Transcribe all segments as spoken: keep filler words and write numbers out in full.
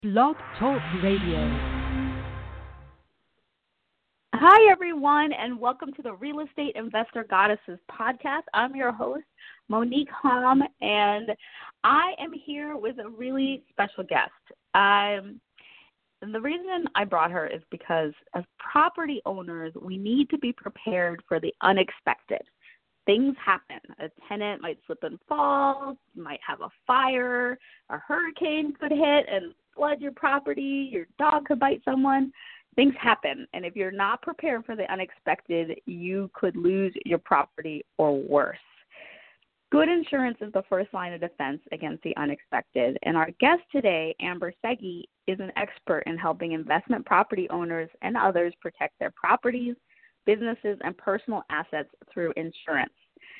Blog Talk Radio. Hi, everyone, and welcome to the Real Estate Investor Goddesses podcast. I'm your host, Monique Hom, and I am here with a really special guest. Um, and the reason I brought her is because as property owners, we need to be prepared for the unexpected. Things happen. A tenant might slip and fall, you might have a fire, a hurricane could hit and flood your property, your dog could bite someone. Things happen, and if you're not prepared for the unexpected, you could lose your property or worse. Good insurance is the first line of defense against the unexpected, and our guest today, Amber Seghi, is an expert in helping investment property owners and others protect their properties, businesses, and personal assets through insurance.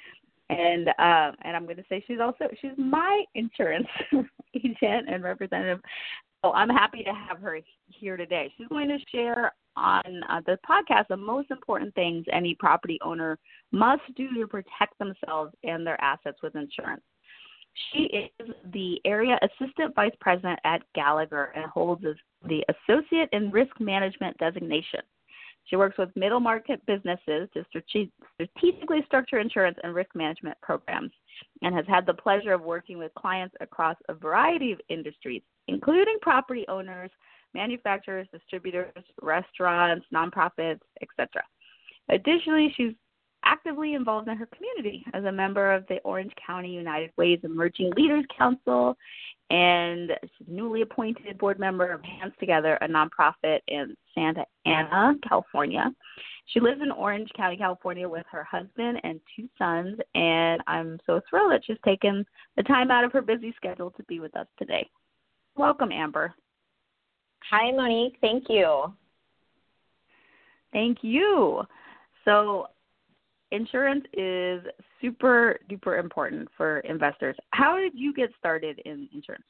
And uh, and I'm going to say she's also she's my insurance agent and representative. So I'm happy to have her here today. She's going to share on uh, the podcast the most important things any property owner must do to protect themselves and their assets with insurance. She is the Area Assistant Vice President at Gallagher and holds the Associate in Risk Management designation. She works with middle market businesses to strategically structure insurance and risk management programs and has had the pleasure of working with clients across a variety of industries, including property owners, manufacturers, distributors, restaurants, nonprofits, et cetera. Additionally, she's actively involved in her community as a member of the Orange County United Way's Emerging Leaders Council, and she's a newly appointed board member of Hands Together, a nonprofit in Santa Ana, California. She lives in Orange County, California with her husband and two sons, and I'm so thrilled that she's taken the time out of her busy schedule to be with us today. Welcome, Amber. Hi, Monique. Thank you. Thank you. So insurance is super duper important for investors. How did you get started in insurance?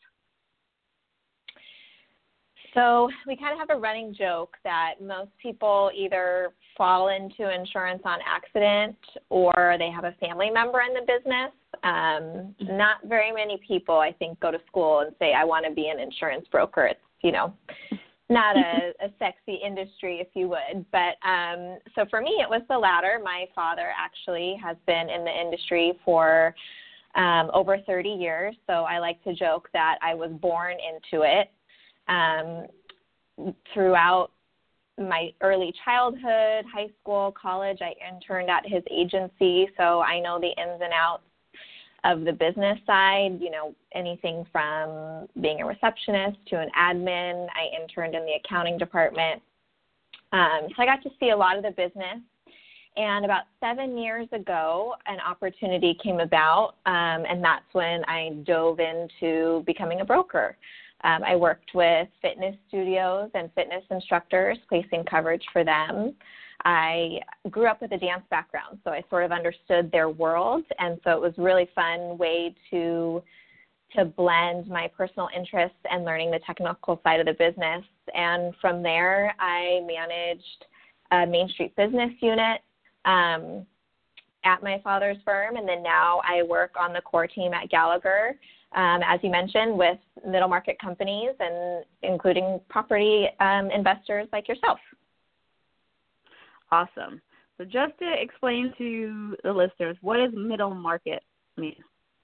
So we kind of have a running joke that most people either fall into insurance on accident or they have a family member in the business. Um, not very many people, I think, go to school and say, I want to be an insurance broker. It's, you know, not a, a sexy industry, if you would. But um, so for me, it was the latter. My father actually has been in the industry for um, over thirty years. So I like to joke that I was born into it. Um, throughout my early childhood, high school, college, I interned at his agency. So I know the ins and outs of the business side, you know, anything from being a receptionist to an admin. I interned in the accounting department. Um, so I got to see a lot of the business. And about seven years ago, an opportunity came about, um, and that's when I dove into becoming a broker. Um, I worked with fitness studios and fitness instructors, placing coverage for them. I grew up with a dance background, so I sort of understood their world, and so it was a really fun way to to blend my personal interests and learning the technical side of the business. And from there, I managed a Main Street business unit um, at my father's firm, and then now I work on the core team at Gallagher, um, as you mentioned, with middle market companies and including property um, investors like yourself. Awesome. So just to explain to the listeners, what does middle market mean?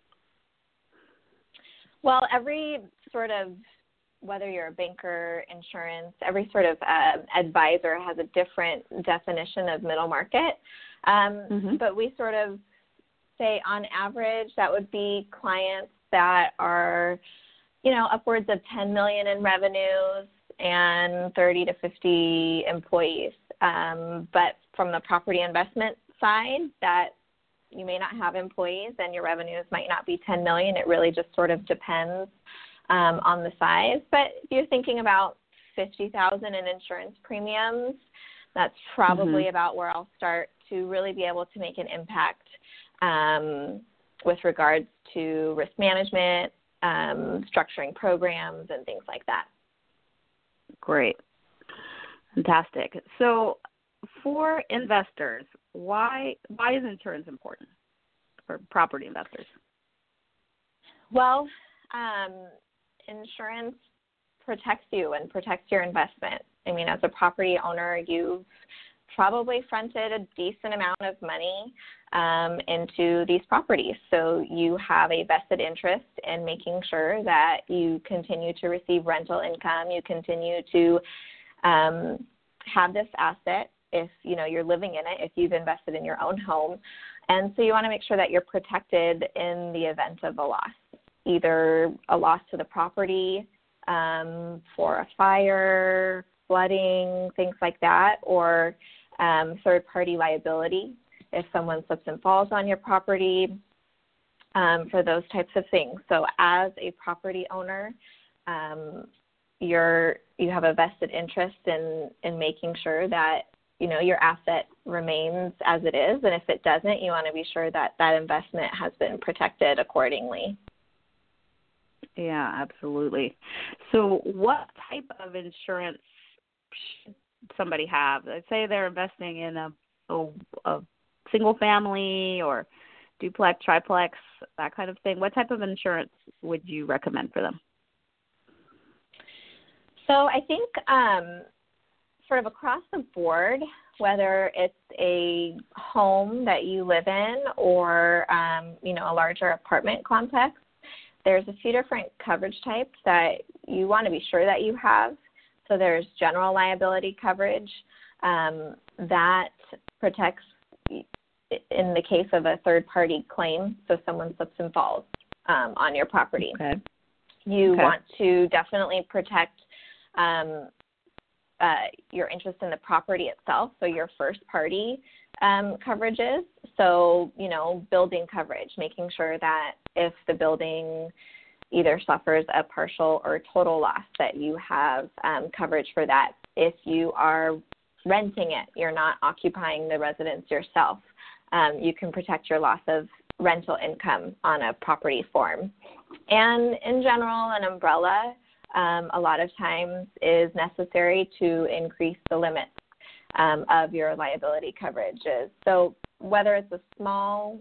Well, every sort of, whether you're a banker, insurance, every sort of uh, advisor has a different definition of middle market. Um, mm-hmm. But we sort of say on average that would be clients that are, you know, upwards of ten million dollars in revenues and thirty to fifty employees. Um, but from the property investment side, that you may not have employees and your revenues might not be ten million dollars. It really just sort of depends um, on the size. But if you're thinking about fifty thousand dollars in insurance premiums, that's probably mm-hmm. about where I'll start to really be able to make an impact um, with regards to risk management, um, structuring programs, and things like that. Great. Fantastic. So for investors, why why is insurance important for property investors? Well, um, insurance protects you and protects your investment. I mean, as a property owner, you've probably fronted a decent amount of money um, into these properties. So you have a vested interest in making sure that you continue to receive rental income, you continue to um, have this asset if, you know, you're living in it, if you've invested in your own home. And so you want to make sure that you're protected in the event of a loss, either a loss to the property um, for a fire, flooding, things like that, or um, third-party liability if someone slips and falls on your property, um, for those types of things. So as a property owner, um, you're you have a vested interest in, in making sure that, you know, your asset remains as it is, and if it doesn't, you want to be sure that that investment has been protected accordingly. Yeah, absolutely. So what type of insurance should somebody have? Let's say they're investing in a, a, a single family or duplex, triplex, that kind of thing. What type of insurance would you recommend for them? So I think um, sort of across the board, whether it's a home that you live in or, um, you know, a larger apartment complex, there's a few different coverage types that you want to be sure that you have. So there's general liability coverage um, that protects in the case of a third-party claim, so someone slips and falls um, on your property. Okay. You okay. want to definitely protect um, uh, your interest in the property itself, so your first-party um, coverages. So, you know, building coverage, making sure that if the building either suffers a partial or total loss, that you have um, coverage for that. If you are renting it, you're not occupying the residence yourself, um, you can protect your loss of rental income on a property form. And in general, an umbrella um, a lot of times is necessary to increase the limits um, of your liability coverages. So whether it's a small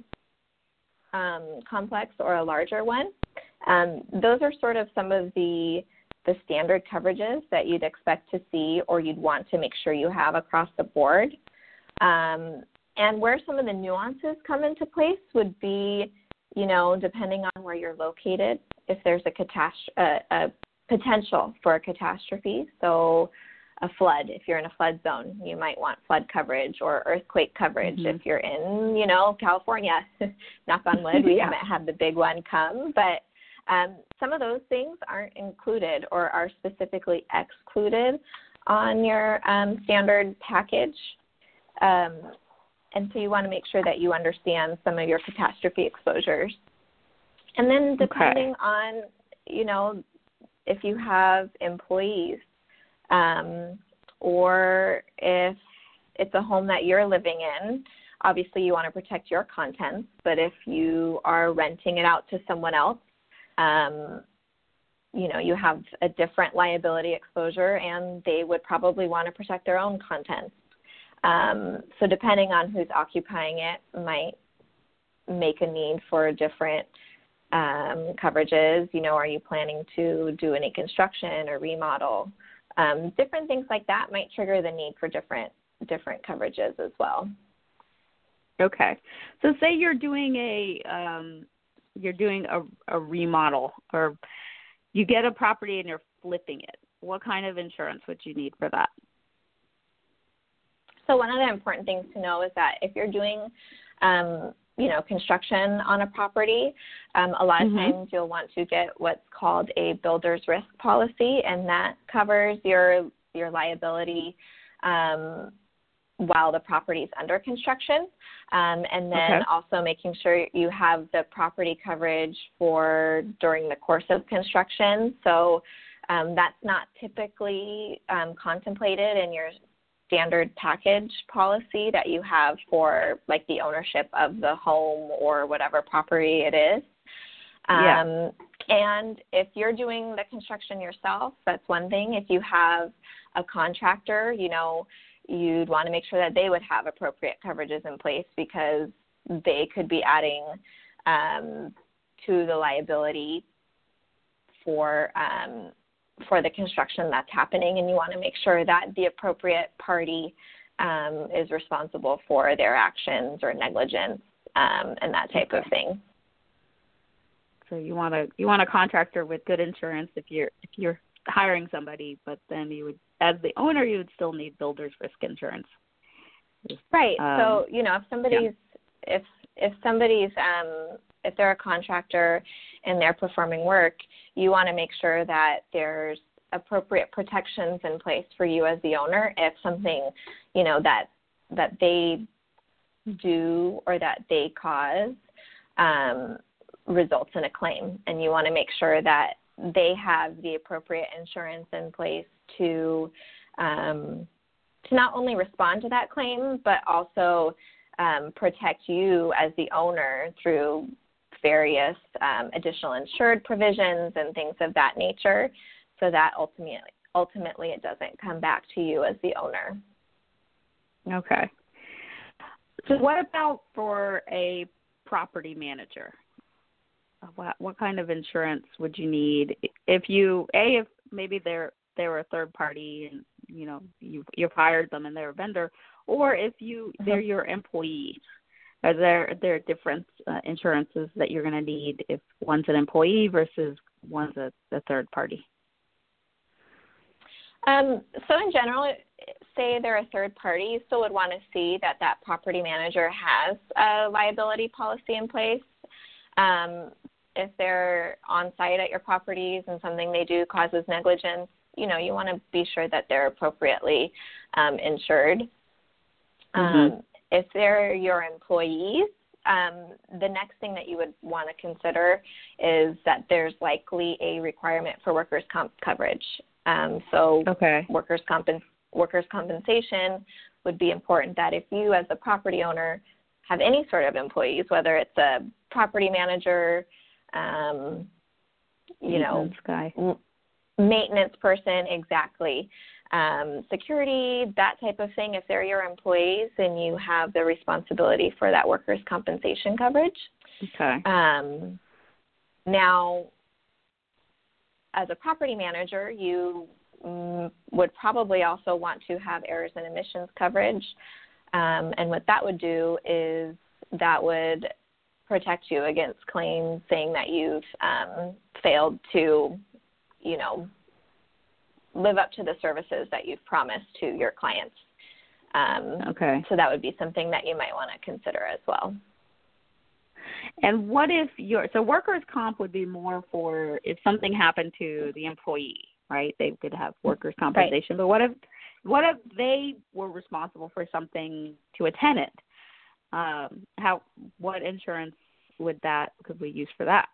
um, complex or a larger one, um, those are sort of some of the the standard coverages that you'd expect to see or you'd want to make sure you have across the board. Um, and where some of the nuances come into place would be, you know, depending on where you're located, if there's a, catast- a, a potential for a catastrophe, so a flood, if you're in a flood zone, you might want flood coverage or earthquake coverage. Mm-hmm. If you're in, you know, California, knock on wood, we yeah. haven't had the big one come, but Um, some of those things aren't included or are specifically excluded on your um, standard package. Um, and so you want to make sure that you understand some of your catastrophe exposures. And then depending okay. on, you know, if you have employees um, or if it's a home that you're living in, obviously you want to protect your contents. But if you are renting it out to someone else, Um, you know, you have a different liability exposure and they would probably want to protect their own contents. Um, so depending on who's occupying it might make a need for different um, coverages. You know, are you planning to do any construction or remodel? Um, different things like that might trigger the need for different different coverages as well. Okay. So say you're doing a um, you're doing a, a remodel or you get a property and you're flipping it. What kind of insurance would you need for that? So one of the important things to know is that if you're doing, um, you know, construction on a property, um, a lot of mm-hmm. times you'll want to get what's called a builder's risk policy, and that covers your your liability um, while the property is under construction, um, and then okay. also making sure you have the property coverage for during the course of construction. So um, that's not typically um, contemplated in your standard package policy that you have for like the ownership of the home or whatever property it is. Um, yeah. And if you're doing the construction yourself, that's one thing. If you have a contractor, you know, you'd want to make sure that they would have appropriate coverages in place because they could be adding um, to the liability for, um, for the construction that's happening, and you want to make sure that the appropriate party um, is responsible for their actions or negligence um, and that type okay. of thing. So you want a you want a contractor with good insurance if you're if you're hiring somebody, but then you would, as the owner, you would still need builder's risk insurance. Right. Um, so you know if somebody's yeah. if if somebody's um, if they're a contractor and they're performing work, you want to make sure that there's appropriate protections in place for you as the owner if something, you know, that that they do or that they cause um, results in a claim. And you want to make sure that they have the appropriate insurance in place to um, to not only respond to that claim, but also um, protect you as the owner through various um, additional insured provisions and things of that nature, so that ultimately, ultimately it doesn't come back to you as the owner. Okay. So what about for a property manager? What, what kind of insurance would you need if you, A, if maybe they're they're a third party and, you know, you've, you've hired them and they're a vendor, or if you they're your employee? Are there, are there different uh, insurances that you're going to need if one's an employee versus one's a, a third party? Um, so in general, say they're a third party, you still would want to see that that property manager has a liability policy in place. Um, if they're on site at your properties and something they do causes negligence, you know, you want to be sure that they're appropriately um, insured. Mm-hmm. Um, if they're your employees, um, the next thing that you would want to consider is that there's likely a requirement for workers' comp coverage. Um, so okay. workers' comp- workers' compensation would be important, that if you as a property owner have any sort of employees, whether it's a property manager, um, you maintenance know, guy. m- maintenance person, exactly, um, security, that type of thing, if they're your employees, then you have the responsibility for that workers' compensation coverage. Okay. Um, now, as a property manager, you mm, would probably also want to have errors and omissions coverage. Um, and what that would do is that would protect you against claims saying that you've um, failed to, you know, live up to the services that you've promised to your clients. Um, okay. So that would be something that you might want to consider as well. And what if your so workers' comp would be more for if something happened to the employee, right? They could have workers' compensation. Right. But what if what if they were responsible for something to a tenant? Um, how what insurance would that could we use for that?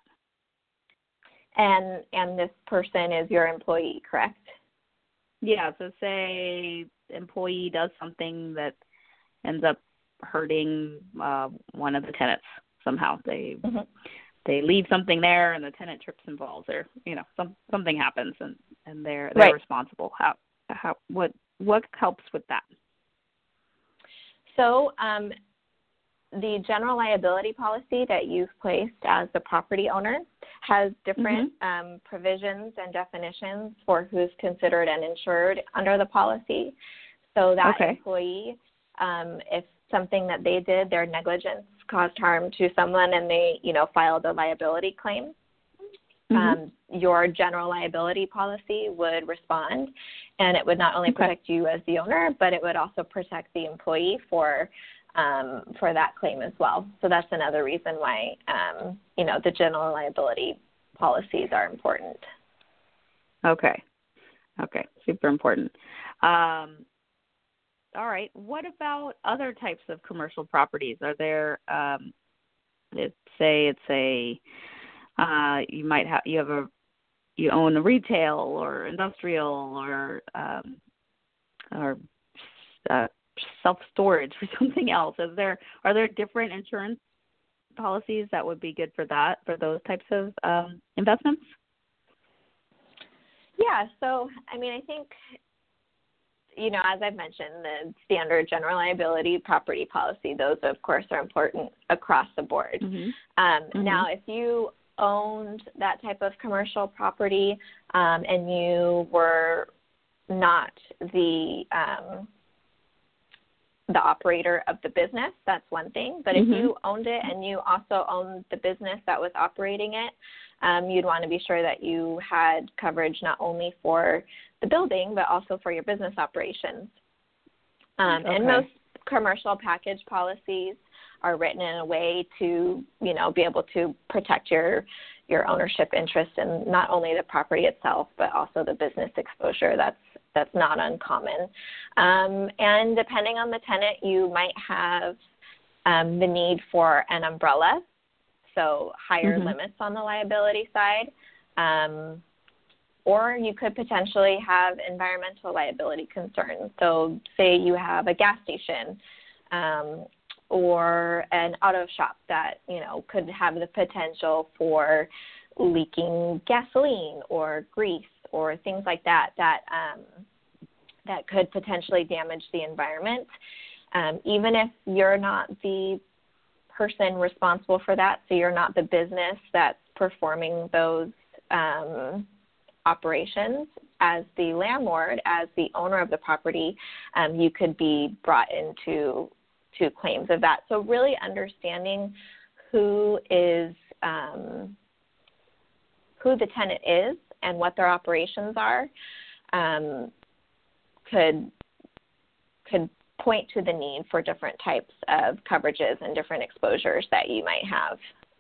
And and this person is your employee, correct? Yeah. So say the employee does something that ends up hurting uh, one of the tenants. Somehow they mm-hmm. they leave something there and the tenant trips and falls, or you know some something happens and, and they're they're right. responsible. How how what what helps with that? So um, the general liability policy that you've placed as the property owner has different mm-hmm. um, provisions and definitions for who's considered an insured under the policy. So that okay. employee, um, if something that they did, their negligence caused harm to someone and they, you know, filed a liability claim, mm-hmm. um, your general liability policy would respond, and it would not only okay. protect you as the owner, but it would also protect the employee for um, for that claim as well. So that's another reason why, um, you know, the general liability policies are important. Okay. Okay. Super important. Um, All right. What about other types of commercial properties? Are there, um, let's say it's a, uh, you might have, you have a, you own a retail or industrial or, um, or uh, self-storage or something else. Is there, are there different insurance policies that would be good for that, for those types of um, investments? Yeah. So, I mean, I think, you know, as I've mentioned, the standard general liability property policy, those, of course, are important across the board. Mm-hmm. Um, Mm-hmm. Now, if you owned that type of commercial property um, and you were not the um, the operator of the business, that's one thing. But mm-hmm. if you owned it and you also owned the business that was operating it, um, you'd want to be sure that you had coverage not only for the building but also for your business operations. Um, okay. And most commercial package policies are written in a way to, you know, be able to protect your your ownership interest in not only the property itself, but also the business exposure. That's that's not uncommon. Um, and depending on the tenant, you might have um, the need for an umbrella, so higher mm-hmm. limits on the liability side. Um, or you could potentially have environmental liability concerns. So say you have a gas station um, or an auto shop that, you know, could have the potential for leaking gasoline or grease or things like that that um, that could potentially damage the environment. Um, even if you're not the person responsible for that, so you're not the business that's performing those um, operations, as the landlord, as the owner of the property, um, you could be brought into to claims of that. So really understanding who is um, who the tenant is and what their operations are um, could could point to the need for different types of coverages and different exposures that you might have.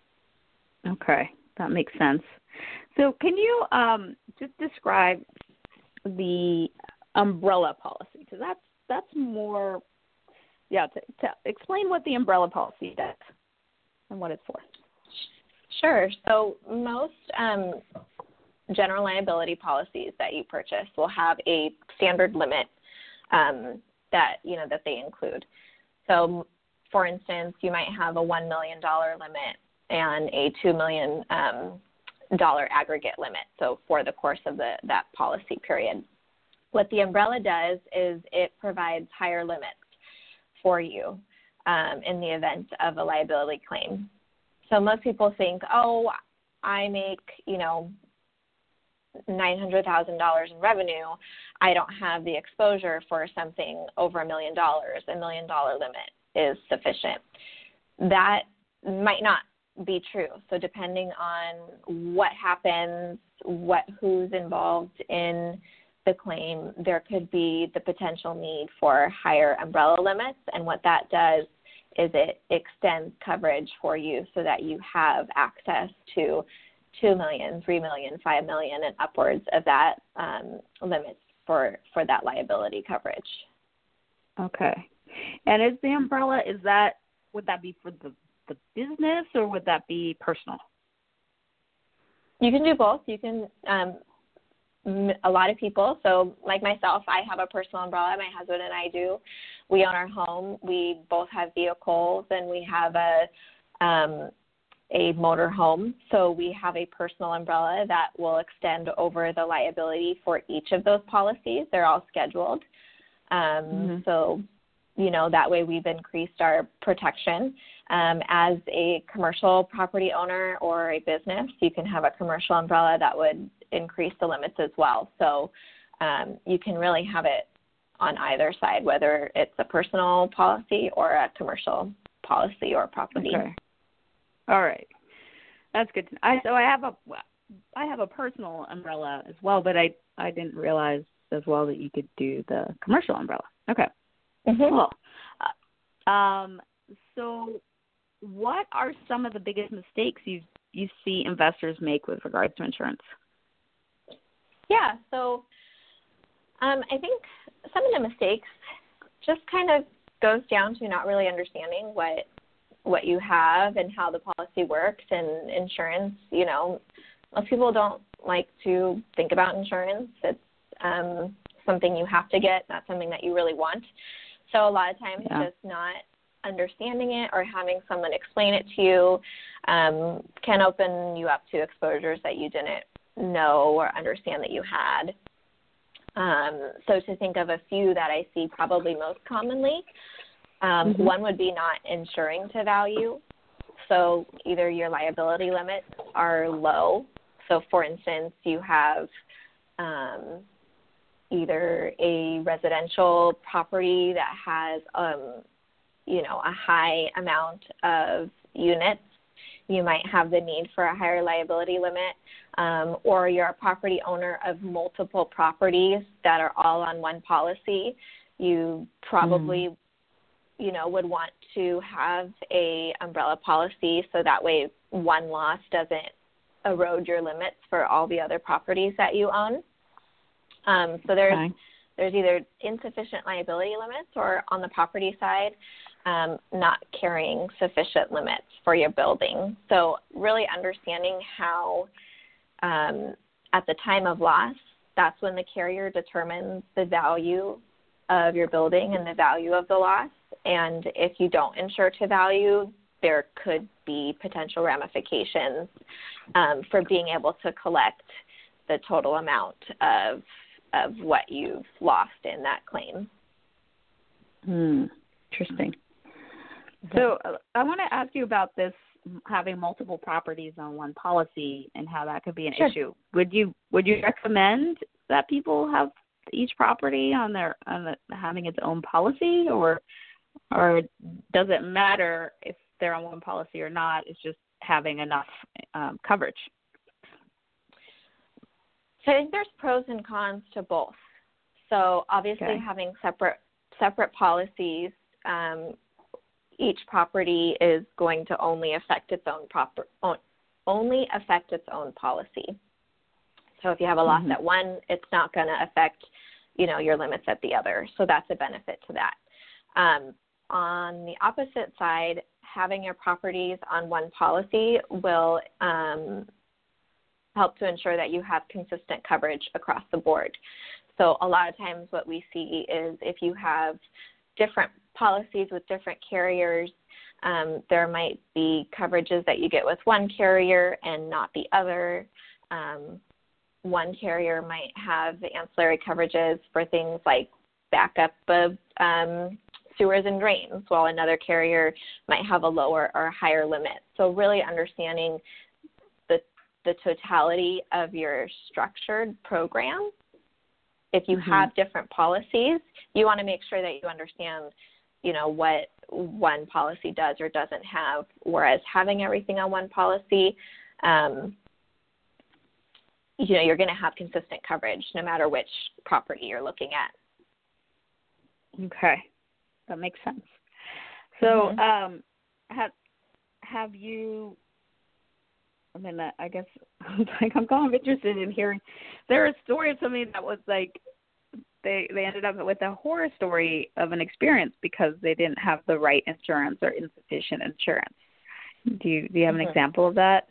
Okay, that makes sense. So can you um, just describe the umbrella policy? Because that's that's more, yeah. To, to explain what the umbrella policy does and what it's for. Sure. So most um, general liability policies that you purchase will have a standard limit um, that you know that they include. So, for instance, you might have a one million dollars limit and a two million dollars um, dollar aggregate limit, so for the course of the that policy period. What the umbrella does is it provides higher limits for you um, in the event of a liability claim. So most people think, oh, I make, you know, nine hundred thousand dollars in revenue. I don't have the exposure for something over a million dollars. A million dollar limit is sufficient. That might not be true. So depending on what happens, what who's involved in the claim, there could be the potential need for higher umbrella limits. And what that does is it extends coverage for you so that you have access to two million dollars, three million dollars, five million dollars, and upwards of that um, limits for, for that liability coverage. Okay. And is the umbrella, is that, would that be for the the business or would that be personal? You can do both. You can, um, a lot of people, so like myself, I have a personal umbrella. My husband and I do. We own our home. We both have vehicles and we have a, um, a motor home. So we have a personal umbrella that will extend over the liability for each of those policies. They're all scheduled. Um, mm-hmm. So, you know, that way we've increased our protection. Um, as a commercial property owner or a business, you can have a commercial umbrella that would increase the limits as well. So um, you can really have it on either side, whether it's a personal policy or a commercial policy or property. Okay. All right. That's good to know. I, so I have a, I have a personal umbrella as well, but I, I didn't realize as well that you could do the commercial umbrella. Okay. Mm-hmm. Cool. Uh, um, so what are some of the biggest mistakes you you see investors make with regards to insurance? Yeah, so um, I think some of the mistakes just kind of goes down to not really understanding what what you have and how the policy works. And insurance, you know, most people don't like to think about insurance. It's um, something you have to get, not something that you really want. So a lot of times yeah. just not understanding it or having someone explain it to you um, can open you up to exposures that you didn't know or understand that you had. Um, so to think of a few that I see probably most commonly, um, mm-hmm. one would be not insuring to value. So either your liability limits are low. So, for instance, you have um, either a residential property that has, um, you know, a high amount of units. You might have the need for a higher liability limit, um, or you're a property owner of multiple properties that are all on one policy. You probably, mm. you know, would want to have a umbrella policy so that way one loss doesn't erode your limits for all the other properties that you own. Um, so there's okay. there's either insufficient liability limits or on the property side, um, not carrying sufficient limits for your building. So really understanding how um, at the time of loss, that's when the carrier determines the value of your building and the value of the loss. And if you don't insure to value, there could be potential ramifications um, for being able to collect the total amount of of what you've lost in that claim. Hmm. Interesting. So uh, I want to ask you about this having multiple properties on one policy and how that could be an sure. issue. Would you would you recommend that people have each property on their on the, having its own policy, or or does it matter if they're on one policy or not? It's just having enough um, coverage. So I think there's pros and cons to both. So obviously okay. having separate separate policies, um, each property is going to only affect its own proper own, only affect its own policy. So if you have a loss mm-hmm. at one, it's not going to affect, you know, your limits at the other. So that's a benefit to that. Um, on the opposite side, having your properties on one policy will um, help to ensure that you have consistent coverage across the board. So a lot of times what we see is if you have different policies with different carriers, um, there might be coverages that you get with one carrier and not the other. Um, one carrier might have ancillary coverages for things like backup of um, sewers and drains, while another carrier might have a lower or higher limit. So really understanding the the totality of your structured program. If you mm-hmm. have different policies, you want to make sure that you understand, you know, what one policy does or doesn't have, whereas having everything on one policy, um, you know, you're going to have consistent coverage no matter which property you're looking at. Okay. That makes sense. So mm-hmm. um, have, have you, I mean, I guess like I'm kind of interested in hearing, there a story of somebody that was like, they, they ended up with a horror story of an experience because they didn't have the right insurance or insufficient insurance. Do you, do you have an mm-hmm. example of that?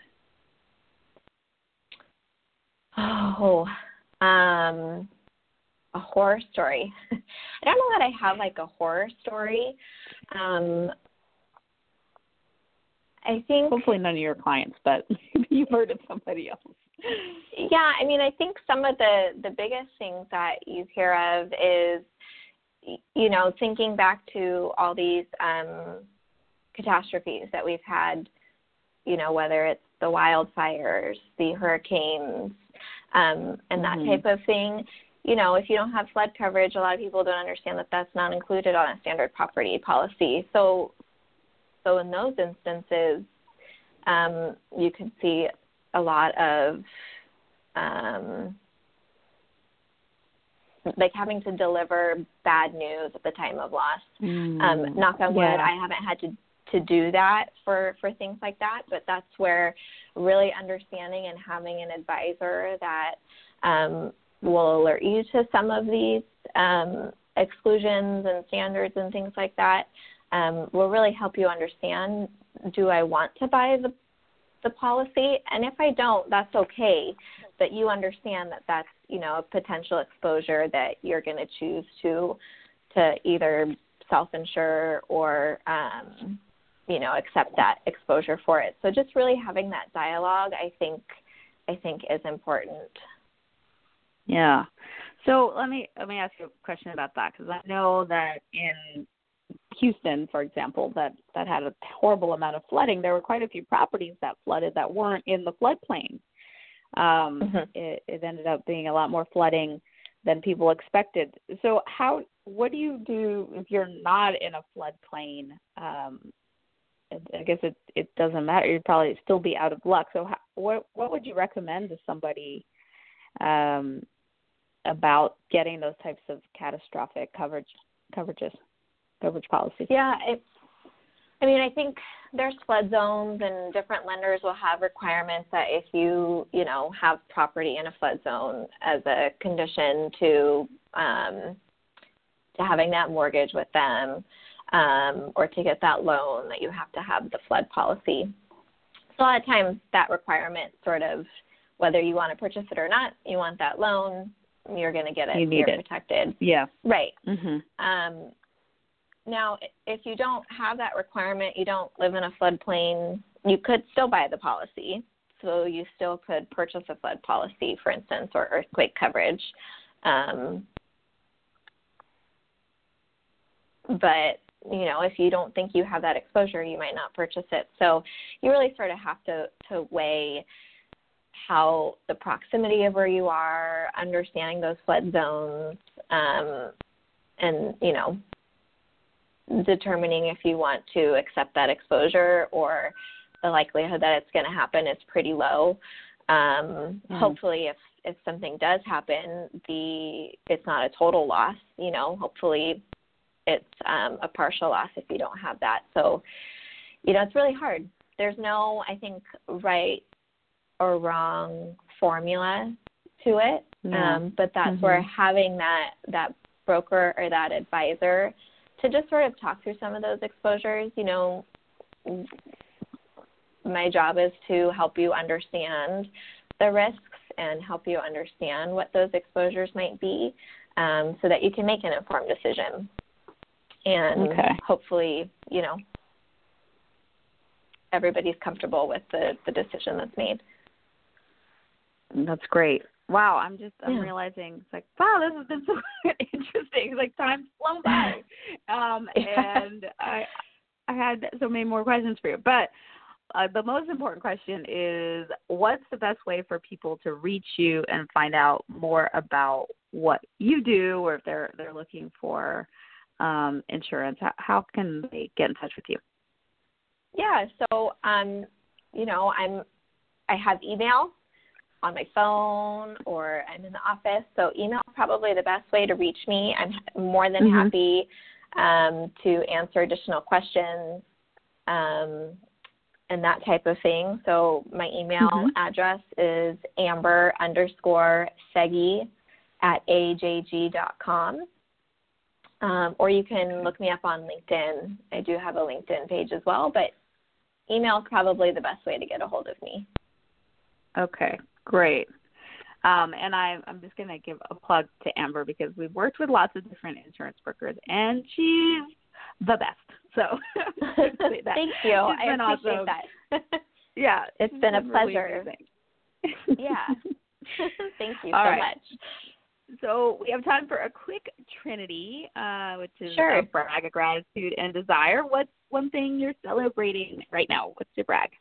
Oh, um, a horror story. I don't know that I have like a horror story. Um, I think hopefully none of your clients, but you've heard of somebody else. Yeah, I mean, I think some of the, the biggest things that you hear of is, you know, thinking back to all these um, catastrophes that we've had, you know, whether it's the wildfires, the hurricanes, um, and that mm-hmm. type of thing. You know, if you don't have flood coverage, a lot of people don't understand that that's not included on a standard property policy. So, so in those instances, um, you can see a lot of, um, like having to deliver bad news at the time of loss. Mm, um, knock on wood, yeah. I haven't had to, to do that for, for things like that, but that's where really understanding and having an advisor that um, will alert you to some of these um, exclusions and standards and things like that um, will really help you understand, do I want to buy the the policy? And if I don't, that's okay, but you understand that that's, you know, a potential exposure that you're going to choose to to either self-insure or, um, you know, accept that exposure for it. So just really having that dialogue, I think, I think is important. Yeah. So let me let me ask you a question about that, because I know that in Houston, for example, that, that had a horrible amount of flooding, there were quite a few properties that flooded that weren't in the floodplain. Um, mm-hmm. it, it ended up being a lot more flooding than people expected. So how, what do you do if you're not in a floodplain? Um, I guess it, it doesn't matter. You'd probably still be out of luck. So how, what, what would you recommend to somebody um, about getting those types of catastrophic coverage coverages, coverage policies? Yeah, it, I mean, I think there's flood zones, and different lenders will have requirements that if you, you know, have property in a flood zone as a condition to um, to having that mortgage with them, um, or to get that loan, that you have to have the flood policy. So a lot of times that requirement sort of, whether you want to purchase it or not, you want that loan, you're going to get it. You need you're it. protected. Yeah. Right. Mm-hmm. Um, now, if you don't have that requirement, you don't live in a floodplain, you could still buy the policy. So you still could purchase a flood policy, for instance, or earthquake coverage. Um, but, you know, if you don't think you have that exposure, you might not purchase it. So you really sort of have to, to weigh how the proximity of where you are, understanding those flood zones, um, and, you know, determining if you want to accept that exposure, or the likelihood that it's going to happen is pretty low. Um, mm. Hopefully, if, if something does happen, the it's not a total loss. You know, hopefully it's um, a partial loss if you don't have that. So, you know, it's really hard. There's no, I think, right or wrong formula to it. Yeah. Um, but that's mm-hmm. where having that, that broker or that advisor to just sort of talk through some of those exposures. You know, my job is to help you understand the risks and help you understand what those exposures might be, um, so that you can make an informed decision. And okay. hopefully, you know, everybody's comfortable with the, the decision that's made. That's great. Wow, I'm just I'm yeah. realizing it's like, wow, this has been so interesting. It's like time's flown by. Um, and I I had so many more questions for you. But uh, the most important question is, what's the best way for people to reach you and find out more about what you do, or if they're they're looking for um, insurance? How, how can they get in touch with you? Yeah, so um, you know, I'm I have email on my phone, or I'm in the office. So email is probably the best way to reach me. I'm more than mm-hmm. happy um, to answer additional questions um, and that type of thing. So my email mm-hmm. address is amber underscore segi at a j g dot com. Um, or you can look me up on LinkedIn. I do have a LinkedIn page as well, but email is probably the best way to get a hold of me. Okay. Great. Um, and I, I'm just going to give a plug to Amber, because we've worked with lots of different insurance brokers, and she's the best. So Thank you. I appreciate awesome. that. Yeah. It's been a pleasure. Really yeah. Thank you All so right. much. So we have time for a quick Trinity, uh, which is sure. a brag of gratitude and desire. What's one thing you're celebrating right now? What's your brag?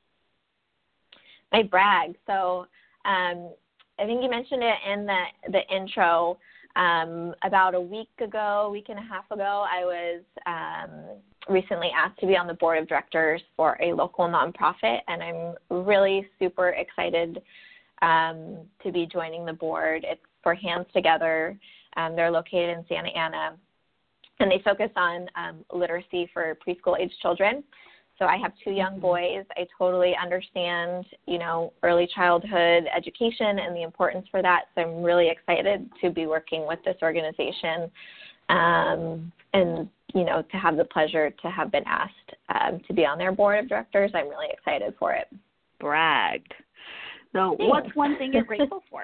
My brag. So um, I think you mentioned it in the, the intro. Um, about a week ago, week and a half ago, I was um, recently asked to be on the board of directors for a local nonprofit, and I'm really super excited um, to be joining the board. It's for Hands Together. Um, they're located in Santa Ana, and they focus on um, literacy for preschool-age children. So I have two young boys. I totally understand, you know, early childhood education and the importance for that. So I'm really excited to be working with this organization, um, and, you know, to have the pleasure to have been asked um, to be on their board of directors. I'm really excited for it. Bragged. So Thanks. What's one thing you're grateful for?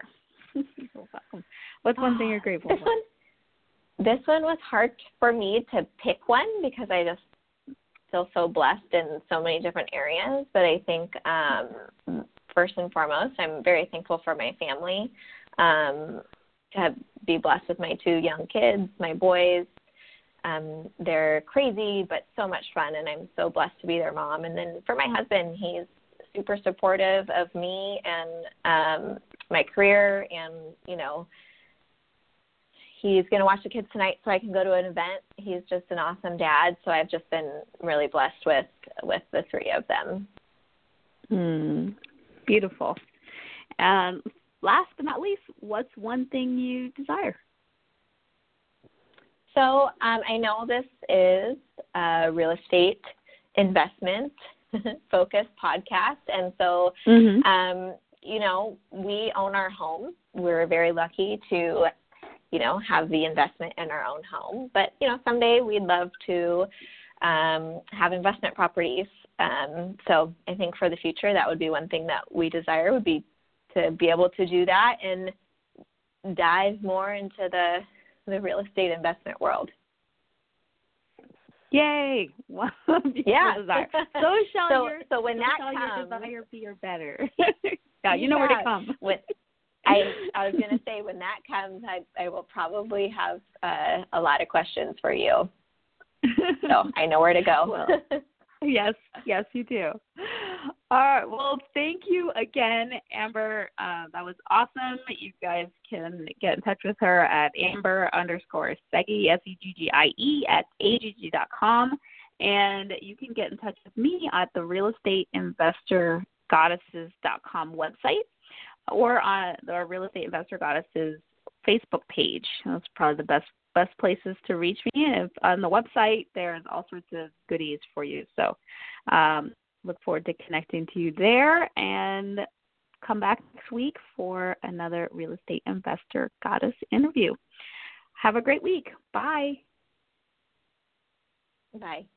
What's one thing you're grateful this for? One, this one was hard for me to pick one, because I just feel so blessed in so many different areas. But I think um, first and foremost, I'm very thankful for my family, um, to have, be blessed with my two young kids, my boys, Um, they're crazy, but so much fun, and I'm so blessed to be their mom. And then for my husband, he's super supportive of me and um, my career, and, you know, he's going to watch the kids tonight so I can go to an event. He's just an awesome dad, so I've just been really blessed with, with the three of them. Mm, beautiful. And last but not least, what's one thing you desire? So um, I know this is a real estate investment focused podcast, and so mm-hmm. um, you know, we own our home. We're very lucky to, you know, have the investment in our own home. But you know, someday we'd love to um, have investment properties. Um, so I think for the future, that would be one thing that we desire, would be to be able to do that and dive more into the the real estate investment world. Yay! Wow, yeah. desire. So shall so, your so when so that shall comes, your desire be your better. yeah, you know yeah. where to come. when, I I was going to say, when that comes, I I will probably have uh, a lot of questions for you. So I know where to go. Well, yes, yes, you do. All right. Well, thank you again, Amber. Uh, that was awesome. You guys can get in touch with her at Amber underscore Seggie, S E G G I E, at A G G dot com. And you can get in touch with me at the real estate investor goddesses dot com website, or on the Real Estate Investor Goddesses Facebook page. That's probably the best best places to reach me. And if, on the website, there's all sorts of goodies for you. So um, look forward to connecting to you there, and come back next week for another Real Estate Investor Goddess interview. Have a great week. Bye. Bye.